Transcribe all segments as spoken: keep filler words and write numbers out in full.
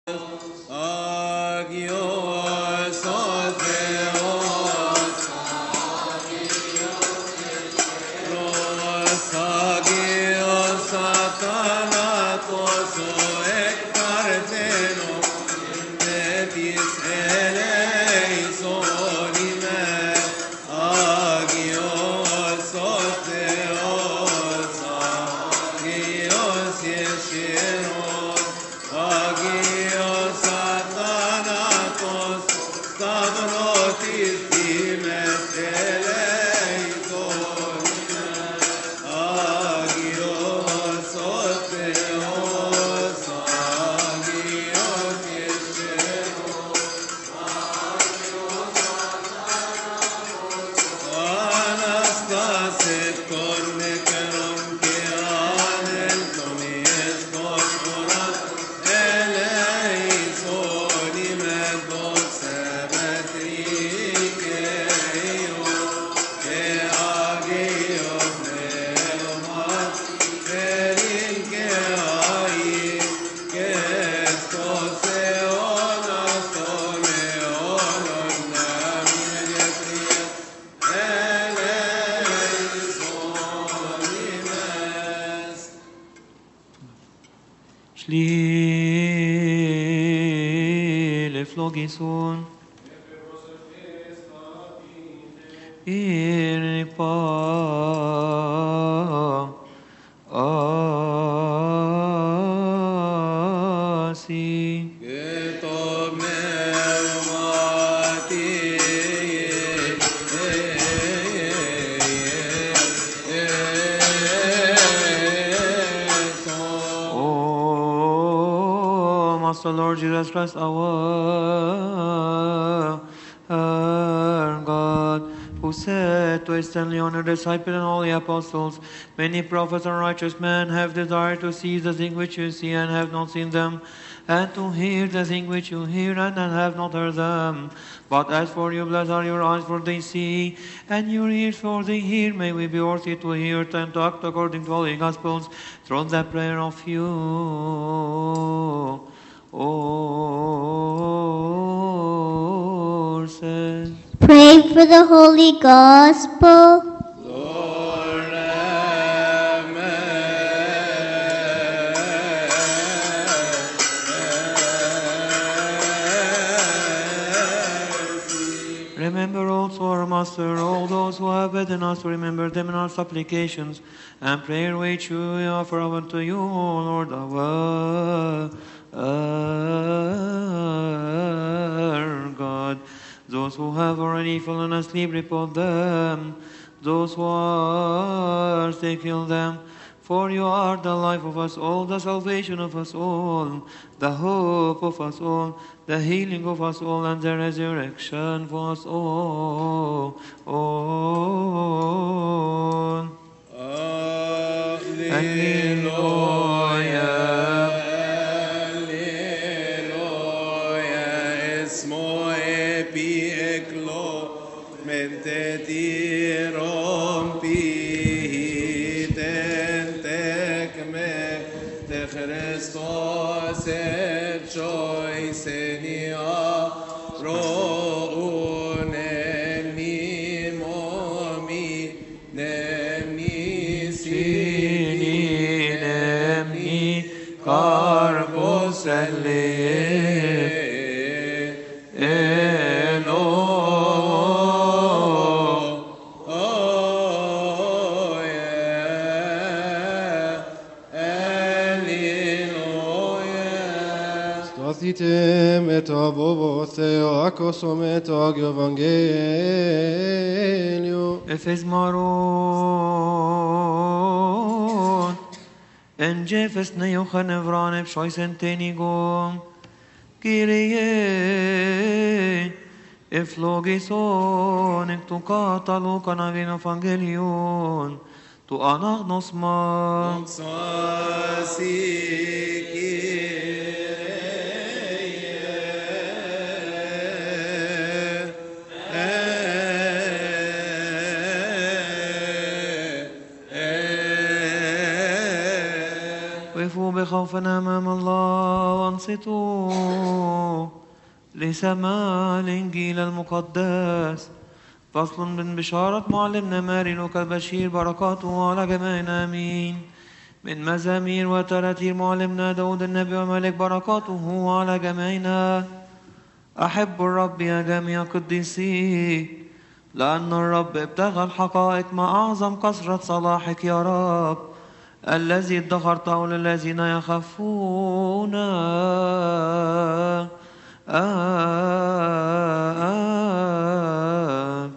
Leflogison Irpa Asi The Lord Jesus Christ, our, our God, who said to his tenly honored disciples and all the apostles, many prophets and righteous men have desired to see the thing which you see and have not seen them, and to hear the thing which you hear and have not heard them. But as for you, blessed are your eyes, for they see, and your ears, for they hear. May we be worthy to hear and to act according to all the Gospels, through the prayer of you. Horses. Pray for the Holy Gospel. Lord, have mercy. Remember also our Master, all those who have bidden us to remember them in our supplications and prayer which we offer unto you, O Lord our Our God. Those who have already fallen asleep, report them. Those who are sick, heal them. For you are the life of us all, the salvation of us all, the hope of us all, the healing of us all, and the resurrection for us all. all. Alleluia. Efes maron en jefes ne yocha nevran shoysen tenigom Kyrie eflogison ek tu katalo kanavin evangelion tu anagnos ma قفوا بخوف أمام الله وانصتوا لسماع الإنجيل المقدس. فصل من بشارة معلمنا ماري لوقا البشير بركاته على جميعنا آمين. من مزامير وتراتير معلمنا داود النبي وملك بركاته على جميعنا. أحب الرب يا جميع قديسيه، لأن الرب ابتغى الحقائق مع أعظم كثرة صلاحك يا رب، الذي ادخرته للذين يخافون آك.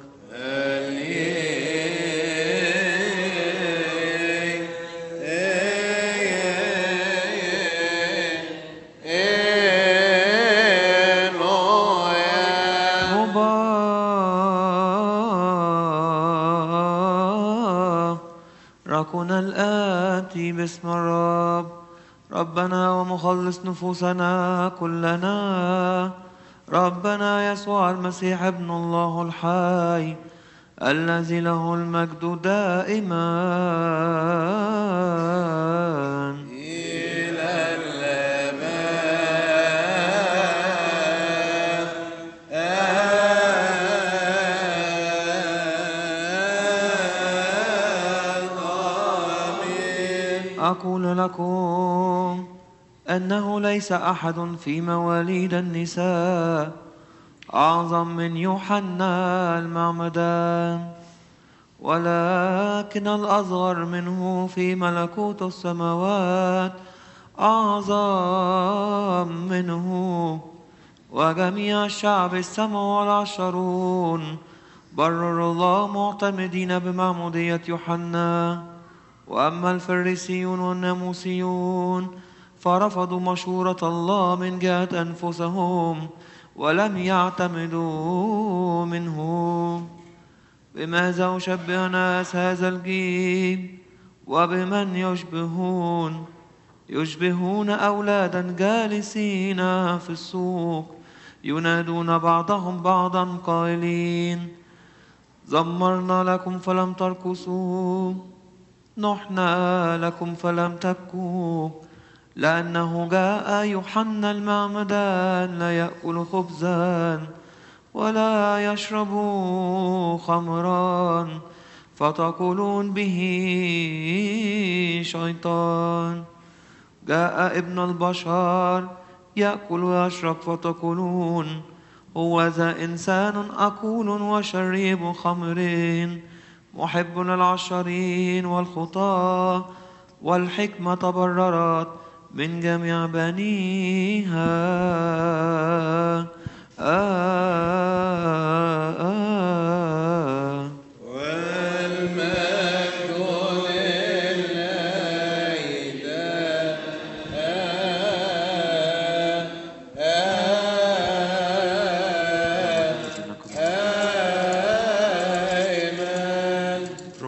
مباركنا الآتي باسم الرب، ربنا ومخلص نفوسنا كلنا، ربنا يسوع المسيح ابن الله الحي، الذي له المجد دائما إلى الأبد. آمين. أقول لكم أنه ليس أحد في مواليد النساء أعظم من يوحنا المعمدان، ولكن الأصغر منه في ملكوت السماوات أعظم منه. وجميع الشعب السمع والعشرون برروا الله معتمدين بمعمودية يوحنا. وأما الفريسيون والناموسيون فرفضوا مشورة الله من جهة أنفسهم ولم يعتمدوا منه. بماذا أشبه ناس هذا الجيل وبمن يشبهون؟ يشبهون أولادا جالسين في السوق ينادون بعضهم بعضا قائلين: زمرنا لكم فلم ترقصوا، نحنا لكم فلم تبكوا، لأنه جاء يوحنا المعمدان لا يأكل خبزا ولا يشرب خمرا فتقولون به شيطان. جاء ابن البشر يأكل ويشرب فتقولون هو ذا إنسان أكول وشريب خمر، محب للعشرين والخطاة، والحكمة تبررت من جميع بنيها.